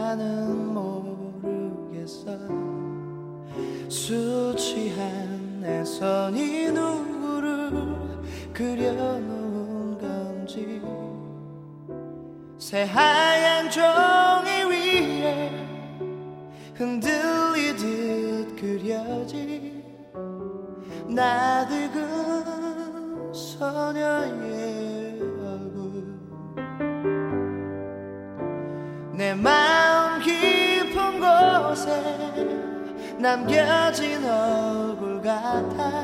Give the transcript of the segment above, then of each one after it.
나는 모르겠어. 술 취한 내 손이 누구를 그려놓은 건지. 새하얀 종이 위에 흔들리듯 그려진 나득은 소녀의 얼굴. 내 마음 깊은 곳에 남겨진 얼굴 같아.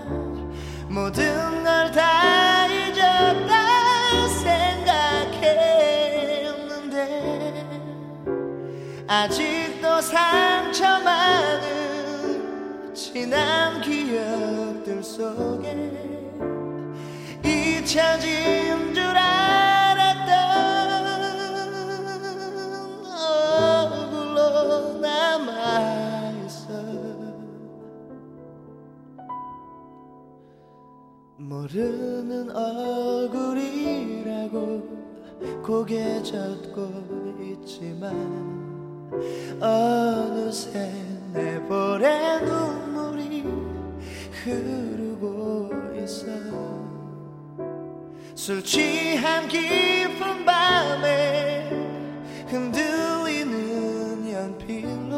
모든 걸 다 잊었다 생각했는데 아직도 상처 많은 지난 기억들 속에 잊혀진 줄 알았던 얼굴로 남아있어. 모르는 얼굴이라고 고개 젓고 있지만 어느새 내 볼에 눈물이 흐르고 있어. 술 취한 깊은 밤에 흔들리는 연필로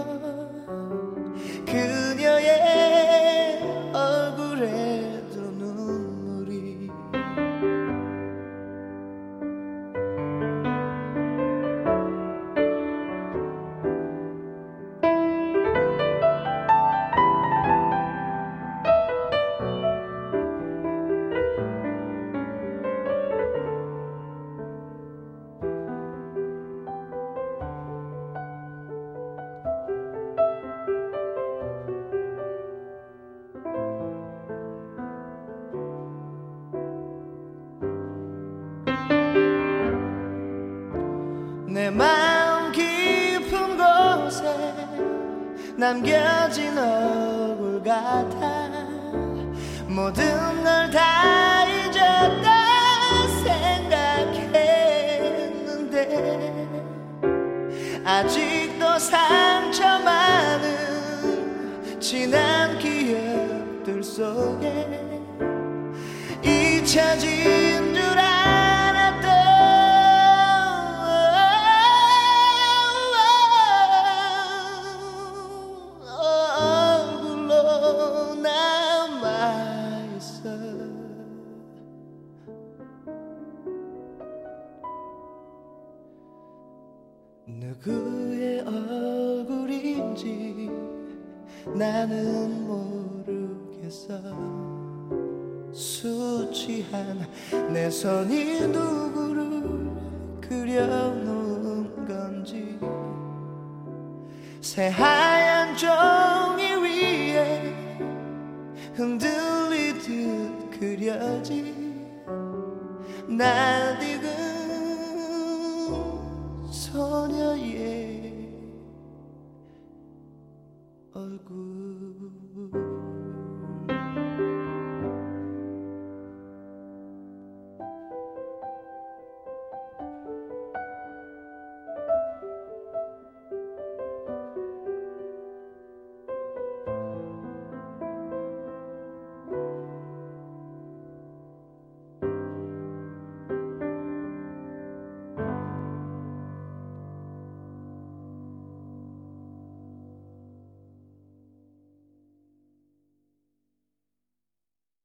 그녀의 얼굴에도 눈물이. 내 마음 깊은 곳에 남겨진 얼굴 같아. 모든 걸 다 잊었다 생각했는데 아직도 상처 많은 지난 기억들 속에 잊혀진 줄 알았던 얼굴로 남아있어. 누구의 얼굴인지 나는 모르겠어. 술 취한 내 손이 누구를 그려놓은 건지. 새하얀 종이 위에 흔들리듯 그려진 낯익은 소녀의 얼굴.